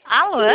Alô?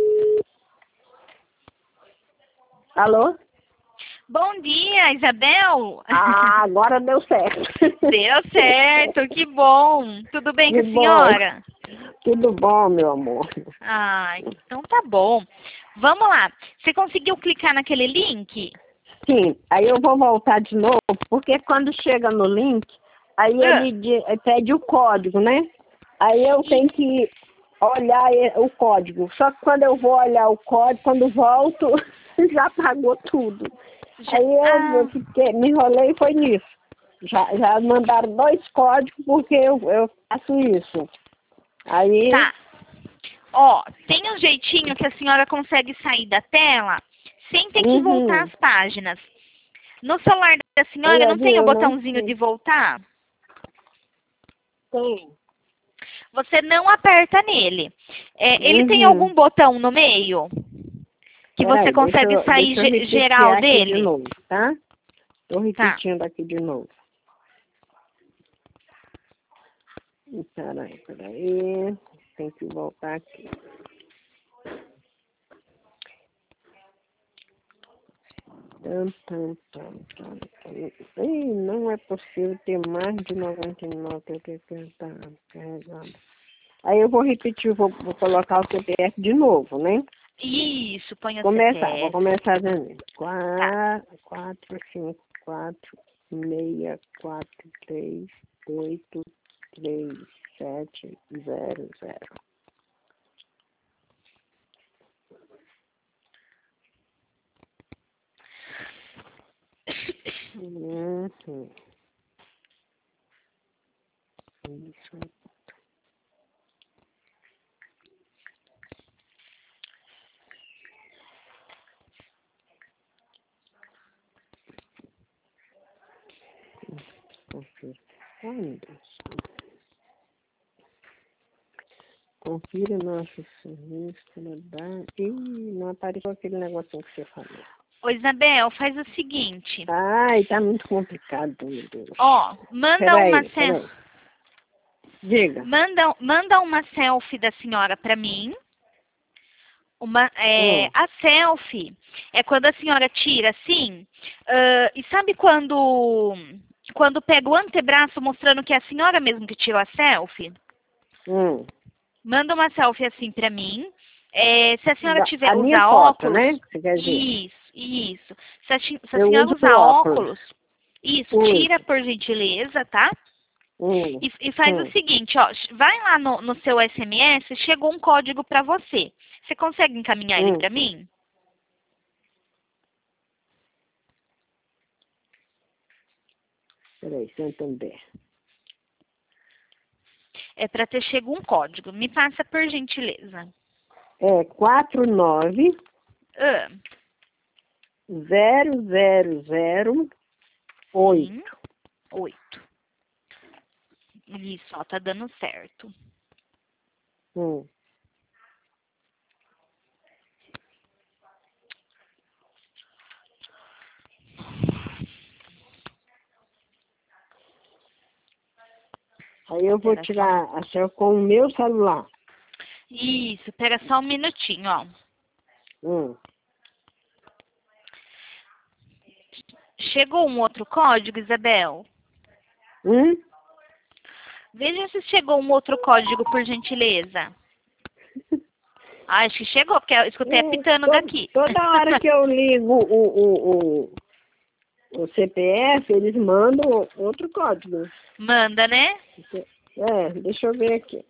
Alô? Bom dia, Isabel. Ah, agora deu certo. Deu certo, que bom. Tudo bem com Que a bom. senhora? Tudo bom, meu amor? Ah, então tá bom. Vamos lá. Você conseguiu clicar naquele link? Sim, aí eu vou voltar de novo, porque quando chega no link, aí ele pede o código, né? Aí eu tenho que olhar o código. Só que quando eu vou olhar o código, quando volto, já apagou tudo. Aí eu fiquei, me enrolei e foi nisso. Já mandaram 2 códigos porque eu faço isso. Aí, Tá. Ó, tem um jeitinho que a senhora consegue sair da tela sem ter que voltar às páginas. No celular da senhora não tem o botãozinho de voltar? Tem. Você não aperta nele. Ele tem algum botão no meio? Que você consegue sair deixa eu geral aqui dele? de novo, tá? Tô Tá. repetindo aqui de novo. Peraí. Tem que voltar aqui. Ih, não é possível ter mais de 99 que tá carregando. Aí eu vou repetir, vou colocar o CPF de novo, né? Isso, põe o Vou CPF. começar dizendo. Tá. 4, 5, 4, 6, 4, 3, 8, 3, 7, 0, 0. Isso. Confira nosso serviço. Ih, não apareceu aquele negocinho que você falou. Ô, Isabel, faz o seguinte. Ai, tá muito complicado, meu Deus. Ó, manda Peraí. uma selfie. Diga. Manda uma selfie da senhora pra mim. A selfie é quando a senhora tira assim. E sabe quando pega o antebraço mostrando que é a senhora mesmo que tirou a selfie? Manda uma selfie assim pra mim. Se a senhora tiver minha usar foto, óculos, né? Você quer dizer? isso. Se a Eu senhora uso usar óculos. isso, tira por gentileza, tá? E faz o seguinte, ó, vai lá no seu SMS, chegou um código pra você. Você consegue encaminhar ele pra mim? Peraí, Santander. É pra ter chego um código. Me passa por gentileza. É 49 0008. 8. Isso, ó, tá dando certo. Aí eu vou tirar a selfie com o meu celular. Isso, pera só um minutinho, ó. Chegou um outro código, Isabel? Veja se chegou um outro código, por gentileza. Acho que chegou, porque eu escutei apitando daqui. Toda hora que eu ligo o CPF, eles mandam outro código. Manda, né? Deixa eu ver aqui.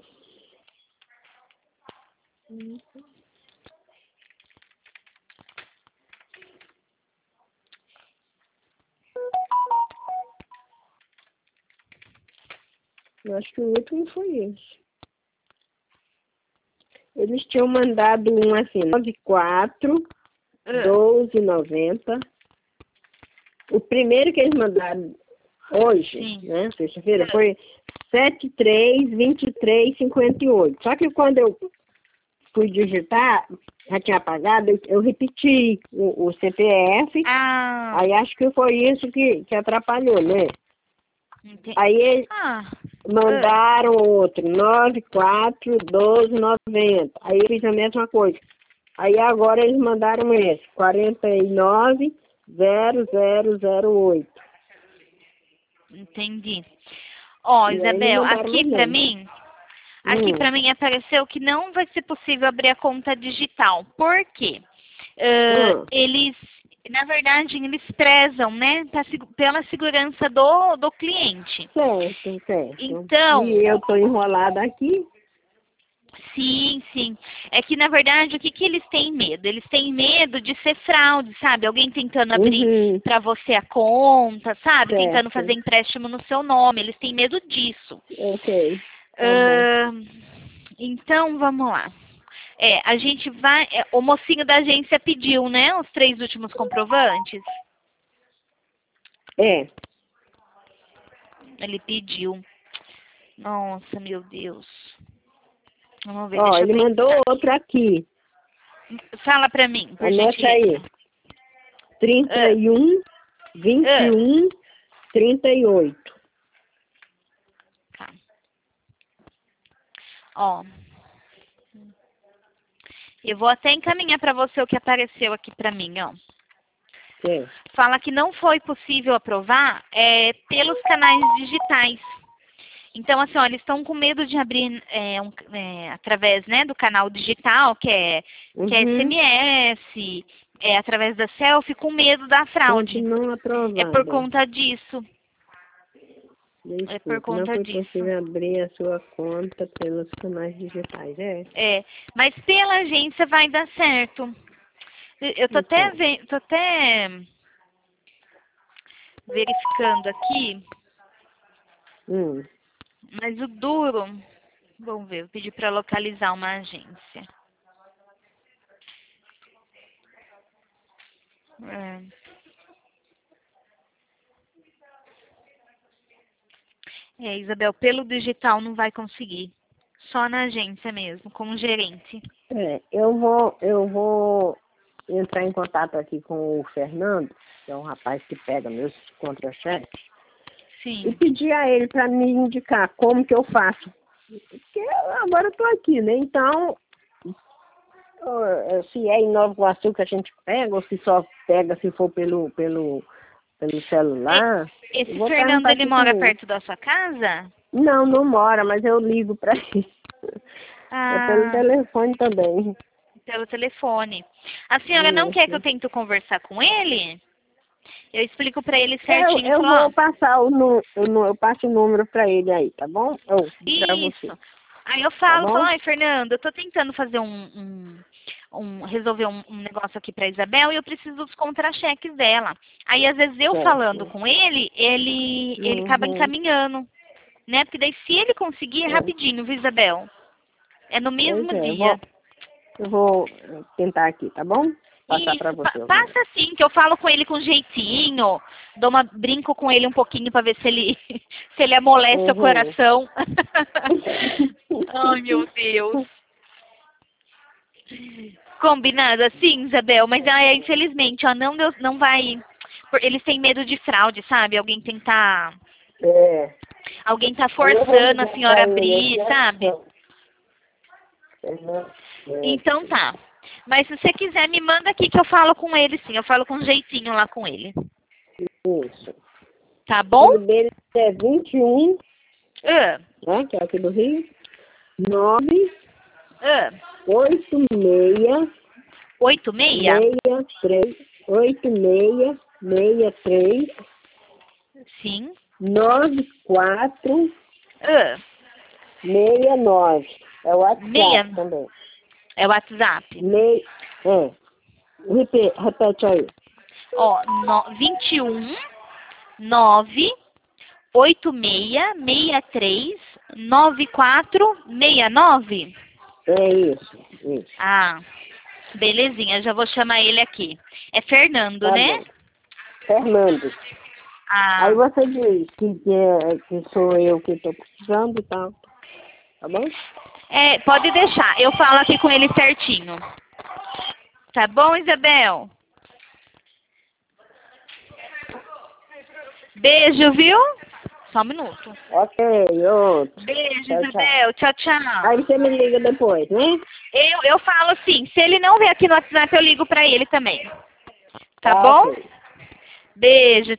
Eu acho que o último foi esse. Eles tinham mandado um assim, 94 12,90. O primeiro que eles mandaram hoje, né, sexta-feira, foi 73 23 58. Só que quando eu fui digitar, já tinha apagado, eu repeti o CPF. Aí acho que foi isso que atrapalhou, né? Entendi. Aí mandaram outro, 941290. Aí eu fiz a mesma coisa. Aí agora eles mandaram esse, 490008. Entendi. Ó, E aí Isabel, mandaram aqui mais pra nada. mim, aqui pra mim apareceu que não vai ser possível abrir a conta digital. Por quê? Eles, na verdade, eles prezam, né, pela segurança do cliente. Certo. Então, E eu tô enrolada aqui. sim. É que, na verdade, o que que eles têm medo? Eles têm medo de ser fraude, sabe? Alguém tentando abrir para você a conta, sabe? Certo. Tentando fazer empréstimo no seu nome. Eles têm medo disso. Ok. Tá bom. Então, vamos lá. A gente vai... o mocinho da agência pediu, né? Os 3 últimos comprovantes. Ele pediu. Nossa, meu Deus. Vamos ver, deixa eu ele pensar. mandou outro aqui. Fala pra mim, por Anota gentileza. aí. 31, 21, 38. Tá. Ó. Eu vou até encaminhar pra você o que apareceu aqui pra mim, ó. Sim. Fala que não foi possível aprovar pelos canais digitais. Então, assim, ó, eles estão com medo de abrir através, né, do canal digital, que é SMS, através da selfie, com medo da fraude. Não aprovado. É por conta disso. Desculpe, É por conta não foi disso. possível abrir a sua conta pelos canais digitais, Mas pela agência vai dar certo. Eu tô até verificando aqui, mas o duro, vamos ver, eu pedi para localizar uma agência. Isabel, pelo digital não vai conseguir. Só na agência mesmo, com o gerente. Eu vou entrar em contato aqui com o Fernando, que é um rapaz que pega meus contra-cheques, e pedir a ele para me indicar como que eu faço. Porque agora eu tô aqui, né? Então, se é em Nova Iguaçu que a gente pega, ou se só pega se for pelo celular. Esse Fernando, ele mora perto da sua casa? Não mora, mas eu ligo para ele. É pelo telefone também. Pelo telefone. A senhora não quer que eu tente conversar com ele? Eu explico para ele certinho. Eu vou passar eu passo o número para ele aí, tá bom? Isso. Aí eu falo, ai, Fernando, eu tô tentando fazer resolver um negócio aqui pra Isabel e eu preciso dos contra-cheques dela. Aí, às vezes, eu falando com ele acaba encaminhando, né? Porque daí, se ele conseguir, é rapidinho, viu, Isabel? É no mesmo dia. Eu vou tentar aqui, tá bom? Passar para você. Passa sim, que eu falo com ele com jeitinho, brinco com ele um pouquinho pra ver se ele amolece o coração. Ai, meu Deus. Combinado assim, Isabel, mas infelizmente, ó, não vai. Eles têm medo de fraude, sabe? Alguém tá forçando a senhora a abrir, sabe? Então tá. Mas se você quiser, me manda aqui que eu falo com ele, sim. Eu falo com jeitinho lá com ele. Isso. Tá bom? O dele é 21, né, que é aqui do Rio, 9, 86, 63, sim, 94, 69. É o WhatsApp também. É o WhatsApp? Repete aí. Ó, 21 9 86 63 94 69. É isso. Belezinha, já vou chamar ele aqui. É Fernando, tá né? Bom. Fernando. Aí você diz que sou eu que estou precisando e tal. Tá bom? Pode deixar. Eu falo aqui com ele certinho. Tá bom, Isabel? Beijo, viu? Só um minuto. Ok, outro. Beijo, Tchau, Isabel. Tchau, tchau. Aí você me liga depois, né? Eu falo assim, se ele não vier aqui no WhatsApp, eu ligo pra ele também. Tá bom? Ok. Beijo.